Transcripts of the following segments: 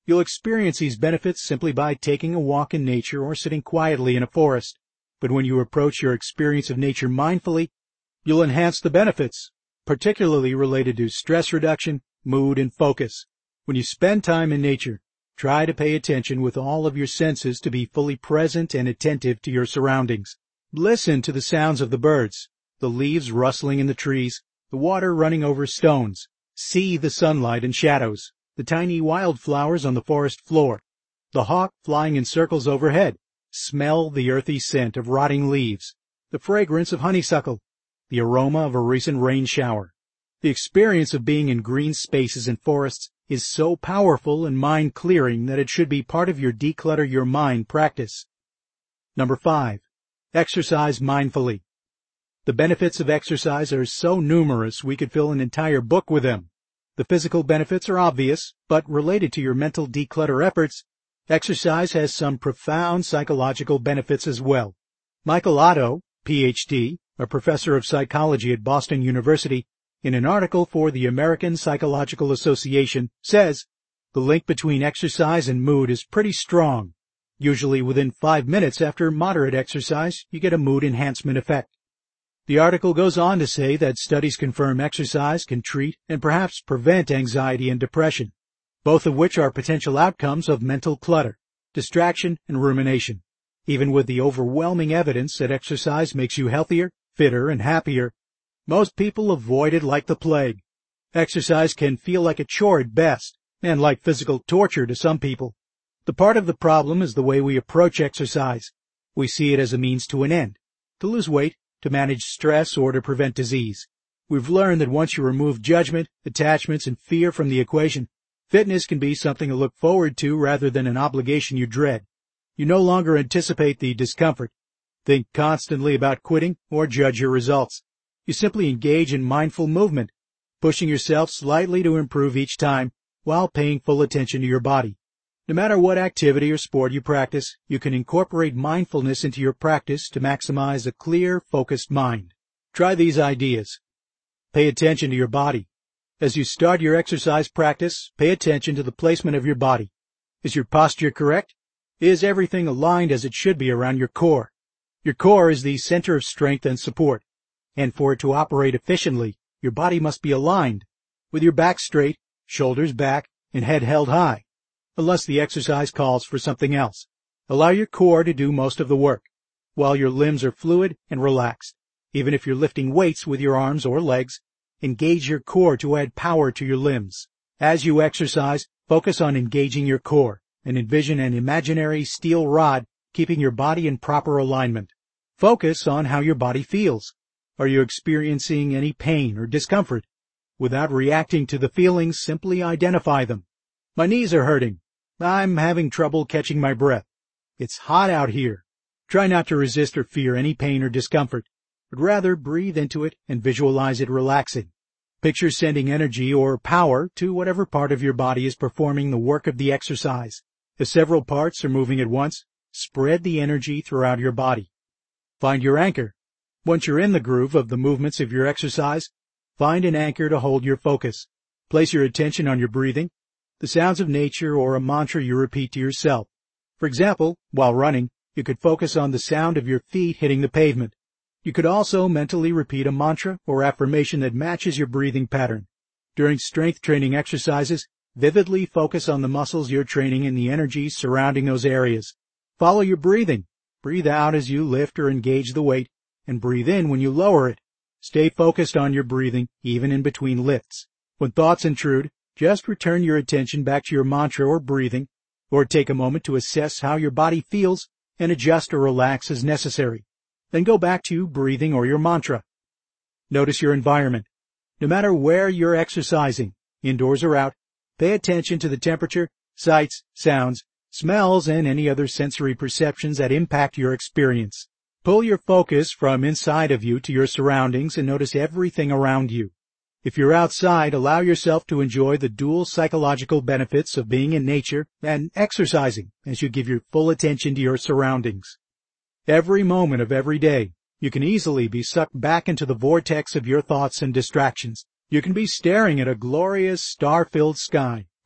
You'll experience these benefits simply by taking a walk in nature or sitting quietly in a forest. But when you approach your experience of nature mindfully, you'll enhance the benefits, particularly related to stress reduction, mood, and focus. When you spend time in nature, try to pay attention with all of your senses to be fully present and attentive to your surroundings. Listen to the sounds of the birds, the leaves rustling in the trees, the water running over stones. See the sunlight and shadows, the tiny wildflowers on the forest floor, the hawk flying in circles overhead. Smell the earthy scent of rotting leaves, the fragrance of honeysuckle, the aroma of a recent rain shower. The experience of being in green spaces and forests is so powerful and mind-clearing that it should be part of your declutter your mind practice. Number 5. Exercise mindfully. The benefits of exercise are so numerous we could fill an entire book with them. The physical benefits are obvious, but related to your mental declutter efforts, exercise has some profound psychological benefits as well. Michael Otto, Ph.D., a professor of psychology at Boston University, in an article for the American Psychological Association, says, the link between exercise and mood is pretty strong. Usually within 5 minutes after moderate exercise, you get a mood enhancement effect. The article goes on to say that studies confirm exercise can treat and perhaps prevent anxiety and depression, both of which are potential outcomes of mental clutter, distraction, and rumination. Even with the overwhelming evidence that exercise makes you healthier, fitter, and happier, most people avoid it like the plague. Exercise can feel like a chore at best, and like physical torture to some people. The part of the problem is the way we approach exercise. We see it as a means to an end, to lose weight, to manage stress, or to prevent disease. We've learned that once you remove judgment, attachments, and fear from the equation, fitness can be something to look forward to rather than an obligation you dread. You no longer anticipate the discomfort, think constantly about quitting, or judge your results. You simply engage in mindful movement, pushing yourself slightly to improve each time while paying full attention to your body. No matter what activity or sport you practice, you can incorporate mindfulness into your practice to maximize a clear, focused mind. Try these ideas. Pay attention to your body. As you start your exercise practice, pay attention to the placement of your body. Is your posture correct? Is everything aligned as it should be around your core? Your core is the center of strength and support, and for it to operate efficiently, your body must be aligned, with your back straight, shoulders back, and head held high, unless the exercise calls for something else. Allow your core to do most of the work, while your limbs are fluid and relaxed. Even if you're lifting weights with your arms or legs, engage your core to add power to your limbs. As you exercise, focus on engaging your core, and envision an imaginary steel rod keeping your body in proper alignment. Focus on how your body feels. Are you experiencing any pain or discomfort? Without reacting to the feelings, simply identify them. My knees are hurting. I'm having trouble catching my breath. It's hot out here. Try not to resist or fear any pain or discomfort, but rather breathe into it and visualize it relaxing. Picture sending energy or power to whatever part of your body is performing the work of the exercise. If several parts are moving at once, spread the energy throughout your body. Find your anchor. Once you're in the groove of the movements of your exercise, find an anchor to hold your focus. Place your attention on your breathing, the sounds of nature, or a mantra you repeat to yourself. For example, while running, you could focus on the sound of your feet hitting the pavement. You could also mentally repeat a mantra or affirmation that matches your breathing pattern. During strength training exercises, vividly focus on the muscles you're training and the energy surrounding those areas. Follow your breathing. Breathe out as you lift or engage the weight, and breathe in when you lower it. Stay focused on your breathing, even in between lifts. When thoughts intrude, just return your attention back to your mantra or breathing, or take a moment to assess how your body feels and adjust or relax as necessary. Then go back to breathing or your mantra. Notice your environment. No matter where you're exercising, indoors or out, pay attention to the temperature, sights, sounds, smells, and any other sensory perceptions that impact your experience. Pull your focus from inside of you to your surroundings and notice everything around you. If you're outside, allow yourself to enjoy the dual psychological benefits of being in nature and exercising as you give your full attention to your surroundings. Every moment of every day, you can easily be sucked back into the vortex of your thoughts and distractions. You can be staring at a glorious star-filled sky,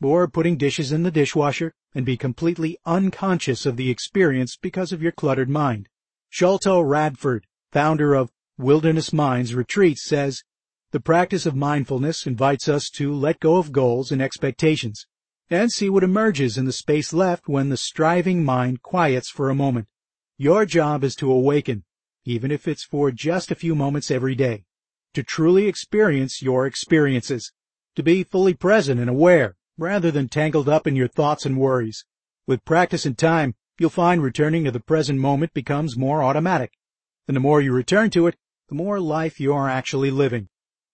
or putting dishes in the dishwasher and be completely unconscious of the experience because of your cluttered mind. Sholto Radford, founder of Wilderness Minds Retreats, says, "The practice of mindfulness invites us to let go of goals and expectations and see what emerges in the space left when the striving mind quiets for a moment. Your job is to awaken, even if it's for just a few moments every day, to truly experience your experiences, to be fully present and aware, rather than tangled up in your thoughts and worries. With practice and time, you'll find returning to the present moment becomes more automatic, and the more you return to it, the more life you are actually living."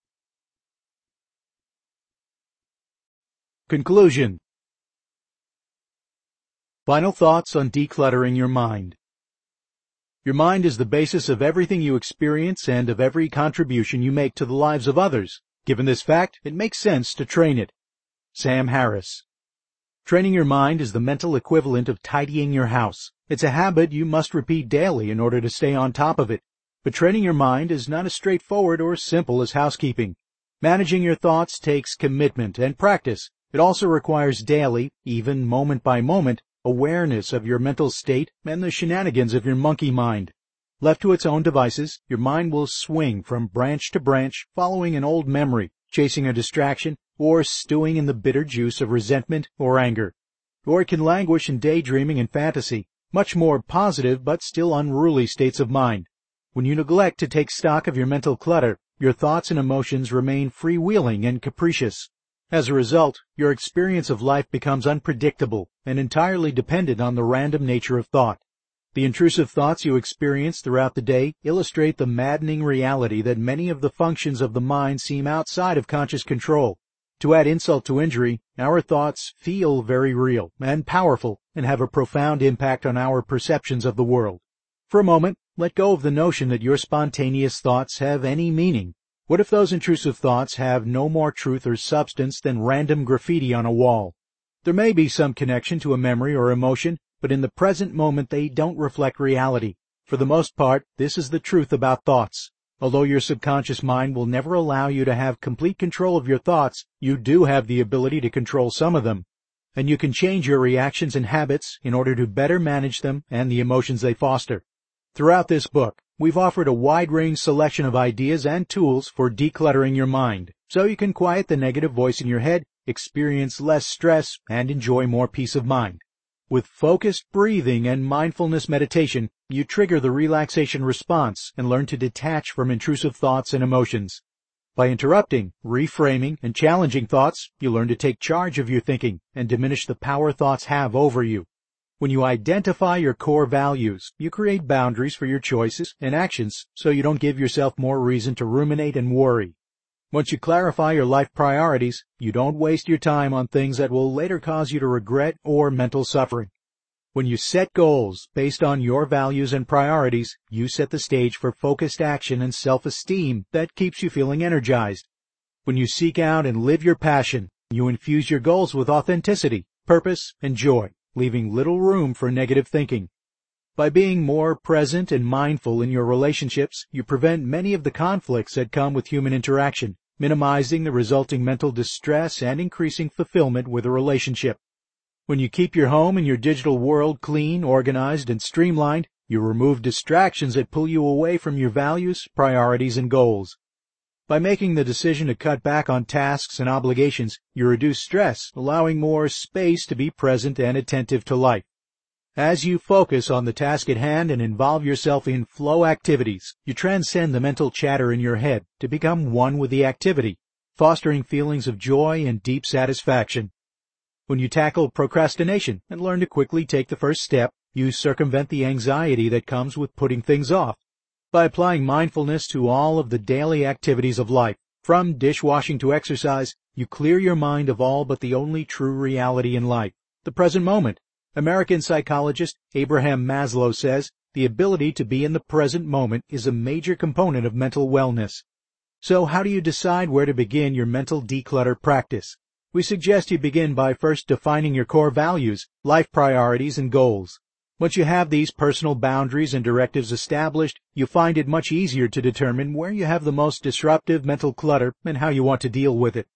Conclusion. Final thoughts on decluttering your mind. Your mind is the basis of everything you experience and of every contribution you make to the lives of others. Given this fact, it makes sense to train it. Sam Harris. Training your mind is the mental equivalent of tidying your house. It's a habit you must repeat daily in order to stay on top of it. But training your mind is not as straightforward or simple as housekeeping. Managing your thoughts takes commitment and practice. It also requires daily, even moment-by-moment, awareness of your mental state and the shenanigans of your monkey mind. Left to its own devices, your mind will swing from branch to branch, following an old memory, chasing a distraction, or stewing in the bitter juice of resentment or anger. Or it can languish in daydreaming and fantasy, much more positive but still unruly states of mind. When you neglect to take stock of your mental clutter, your thoughts and emotions remain freewheeling and capricious. As a result, your experience of life becomes unpredictable and entirely dependent on the random nature of thought. The intrusive thoughts you experience throughout the day illustrate the maddening reality that many of the functions of the mind seem outside of conscious control. To add insult to injury, our thoughts feel very real and powerful and have a profound impact on our perceptions of the world. For a moment, let go of the notion that your spontaneous thoughts have any meaning. What if those intrusive thoughts have no more truth or substance than random graffiti on a wall? There may be some connection to a memory or emotion, but in the present moment they don't reflect reality. For the most part, this is the truth about thoughts. Although your subconscious mind will never allow you to have complete control of your thoughts, you do have the ability to control some of them. And you can change your reactions and habits in order to better manage them and the emotions they foster. Throughout this book, we've offered a wide-range selection of ideas and tools for decluttering your mind, so you can quiet the negative voice in your head, experience less stress, and enjoy more peace of mind. With focused breathing and mindfulness meditation, you trigger the relaxation response and learn to detach from intrusive thoughts and emotions. By interrupting, reframing, and challenging thoughts, you learn to take charge of your thinking and diminish the power thoughts have over you. When you identify your core values, you create boundaries for your choices and actions so you don't give yourself more reason to ruminate and worry. Once you clarify your life priorities, you don't waste your time on things that will later cause you to regret or mental suffering. When you set goals based on your values and priorities, you set the stage for focused action and self-esteem that keeps you feeling energized. When you seek out and live your passion, you infuse your goals with authenticity, purpose, and joy, leaving little room for negative thinking. By being more present and mindful in your relationships, you prevent many of the conflicts that come with human interaction, minimizing the resulting mental distress and increasing fulfillment with a relationship. When you keep your home and your digital world clean, organized, and streamlined, you remove distractions that pull you away from your values, priorities, and goals. By making the decision to cut back on tasks and obligations, you reduce stress, allowing more space to be present and attentive to life. As you focus on the task at hand and involve yourself in flow activities, you transcend the mental chatter in your head to become one with the activity, fostering feelings of joy and deep satisfaction. When you tackle procrastination and learn to quickly take the first step, you circumvent the anxiety that comes with putting things off. By applying mindfulness to all of the daily activities of life, from dishwashing to exercise, you clear your mind of all but the only true reality in life, the present moment. American psychologist Abraham Maslow says, the ability to be in the present moment is a major component of mental wellness. So how do you decide where to begin your mental declutter practice? We suggest you begin by first defining your core values, life priorities, and goals. Once you have these personal boundaries and directives established, you find it much easier to determine where you have the most disruptive mental clutter and how you want to deal with it.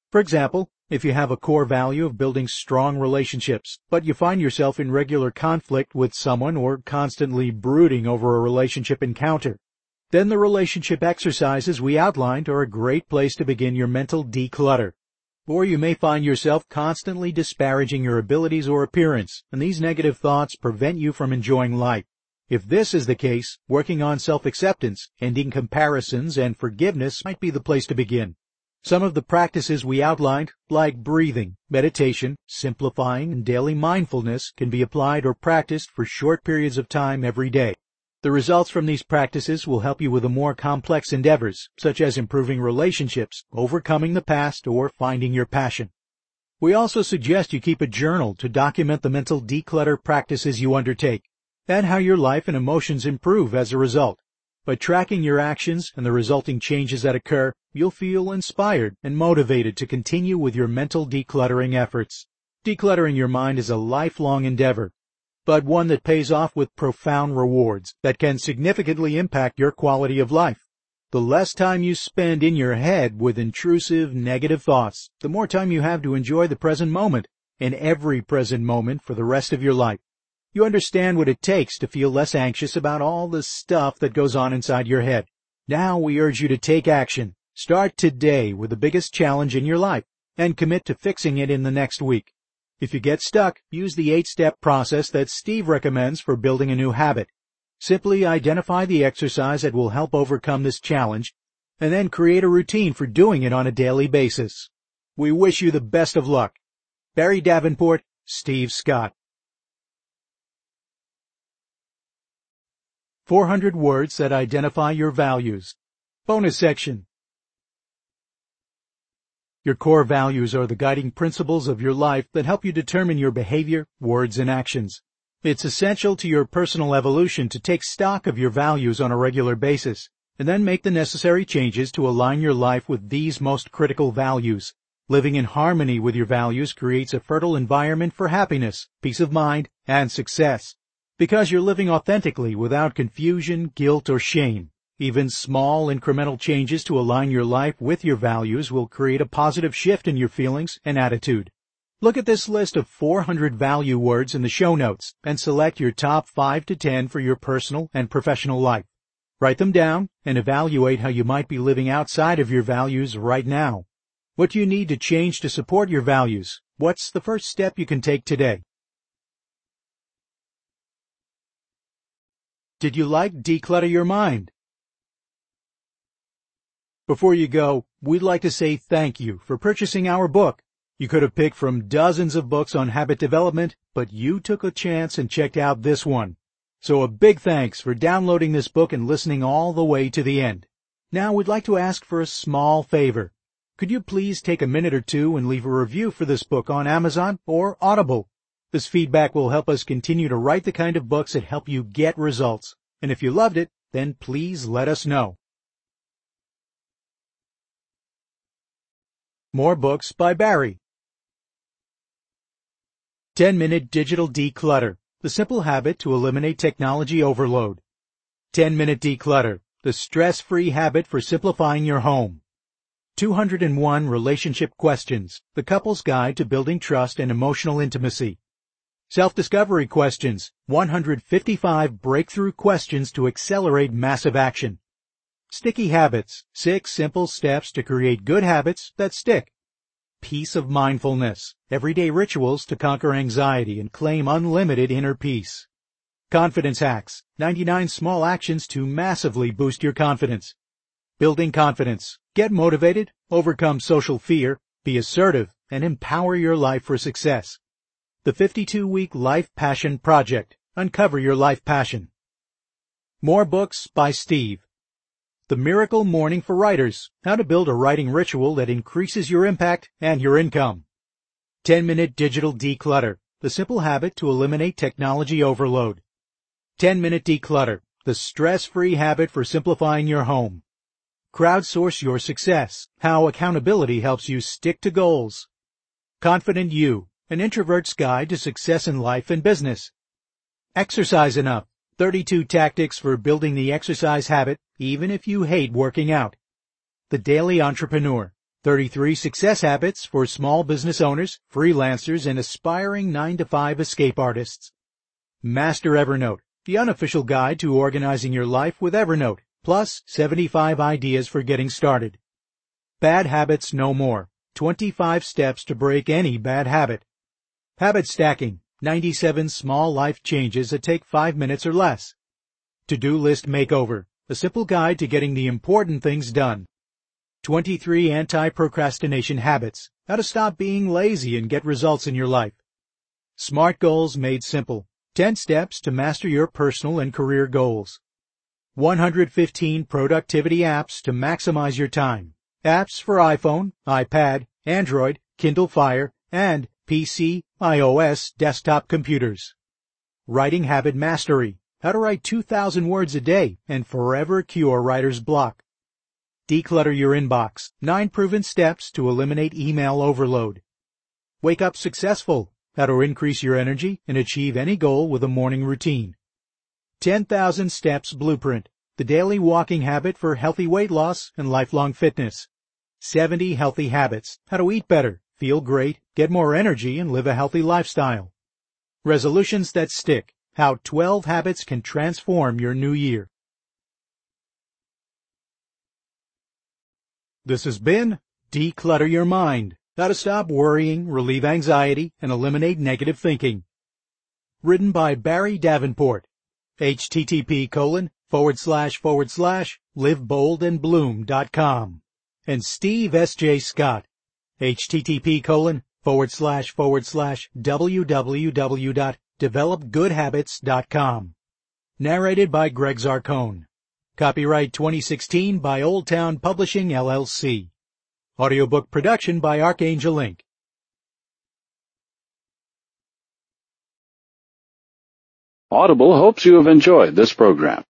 For example, if you have a core value of building strong relationships, but you find yourself in regular conflict with someone or constantly brooding over a relationship encounter, then the relationship exercises we outlined are a great place to begin your mental declutter. Or you may find yourself constantly disparaging your abilities or appearance, and these negative thoughts prevent you from enjoying life. If this is the case, working on self-acceptance, ending comparisons, and forgiveness might be the place to begin. Some of the practices we outlined, like breathing, meditation, simplifying, and daily mindfulness, can be applied or practiced for short periods of time every day. The results from these practices will help you with the more complex endeavors, such as improving relationships, overcoming the past, or finding your passion. We also suggest you keep a journal to document the mental declutter practices you undertake, and how your life and emotions improve as a result. By tracking your actions and the resulting changes that occur, you'll feel inspired and motivated to continue with your mental decluttering efforts. Decluttering your mind is a lifelong endeavor, but one that pays off with profound rewards that can significantly impact your quality of life. The less time you spend in your head with intrusive, negative thoughts, the more time you have to enjoy the present moment, and every present moment for the rest of your life. You understand what it takes to feel less anxious about all the stuff that goes on inside your head. Now we urge you to take action. Start today with the biggest challenge in your life, and commit to fixing it in the next week. If you get stuck, use the 8-step process that Steve recommends for building a new habit. Simply identify the exercise that will help overcome this challenge, and then create a routine for doing it on a daily basis. We wish you the best of luck. Barry Davenport, Steve Scott. 400 words that identify your values. Bonus section. Your core values are the guiding principles of your life that help you determine your behavior, words, and actions. It's essential to your personal evolution to take stock of your values on a regular basis, and then make the necessary changes to align your life with these most critical values. Living in harmony with your values creates a fertile environment for happiness, peace of mind, and success. Because you're living authentically without confusion, guilt, or shame. Even small incremental changes to align your life with your values will create a positive shift in your feelings and attitude. Look at this list of 400 value words in the show notes and select your top 5 to 10 for your personal and professional life. Write them down and evaluate how you might be living outside of your values right now. What do you need to change to support your values? What's the first step you can take today? Did you like Declutter Your Mind? Before you go, we'd like to say thank you for purchasing our book. You could have picked from dozens of books on habit development, but you took a chance and checked out this one. So a big thanks for downloading this book and listening all the way to the end. Now we'd like to ask for a small favor. Could you please take a minute or two and leave a review for this book on Amazon or Audible? This feedback will help us continue to write the kind of books that help you get results. And if you loved it, then please let us know. More books by Barry. 10-Minute Digital Declutter, the simple habit to eliminate technology overload. 10-Minute Declutter, the stress-free habit for simplifying your home. 201 Relationship Questions, the couple's guide to building trust and emotional intimacy. Self-discovery questions, 155 breakthrough questions to accelerate massive action. Sticky habits, 6 simple steps to create good habits that stick. Peace of mindfulness, everyday rituals to conquer anxiety and claim unlimited inner peace. Confidence hacks, 99 small actions to massively boost your confidence. Building confidence, get motivated, overcome social fear, be assertive, and empower your life for success. The 52-week Life Passion Project. Uncover your life passion. More books by Steve. The Miracle Morning for Writers. How to build a writing ritual that increases your impact and your income. 10-Minute Digital Declutter. The simple habit to eliminate technology overload. 10-Minute Declutter. The stress-free habit for simplifying your home. Crowdsource your success. How accountability helps you stick to goals. Confident You. An introvert's guide to success in life and business. Exercise Enough. 32 tactics for building the exercise habit, even if you hate working out. The Daily Entrepreneur. 33 Success Habits for Small Business Owners, Freelancers, and Aspiring 9-to-5 Escape Artists. Master Evernote, the unofficial guide to organizing your life with Evernote, plus 75 ideas for getting started. Bad Habits No More, 25 Steps to Break Any Bad Habit. Habit Stacking, 97 Small Life Changes that Take 5 Minutes or Less. To-Do List Makeover, a simple guide to getting the important things done. 23 Anti-Procrastination Habits, how to stop being lazy and get results in your life. Smart Goals Made Simple, 10 Steps to Master Your Personal and Career Goals. 115 Productivity Apps to Maximize Your Time. Apps for iPhone, iPad, Android, Kindle Fire, and PC, iOS, desktop computers. Writing Habit Mastery, how to write 2,000 words a day and forever cure writer's block. Declutter your inbox, 9 proven steps to eliminate email overload. Wake up successful, how to increase your energy and achieve any goal with a morning routine. 10,000 Steps Blueprint, the daily walking habit for healthy weight loss and lifelong fitness. 70 Healthy Habits, how to eat better, feel great, get more energy, and live a healthy lifestyle. Resolutions that stick, how 12 habits can transform your new year. This has been Declutter Your Mind, how to stop worrying, relieve anxiety, and eliminate negative thinking. Written by Barry Davenport. http://liveboldandbloom.com. And Steve S.J. Scott. http://www.developgoodhabits.com. Narrated by Greg Zarcone. Copyright 2016 by Old Town Publishing, LLC. Audiobook production by Archangel Inc. Audible hopes you have enjoyed this program.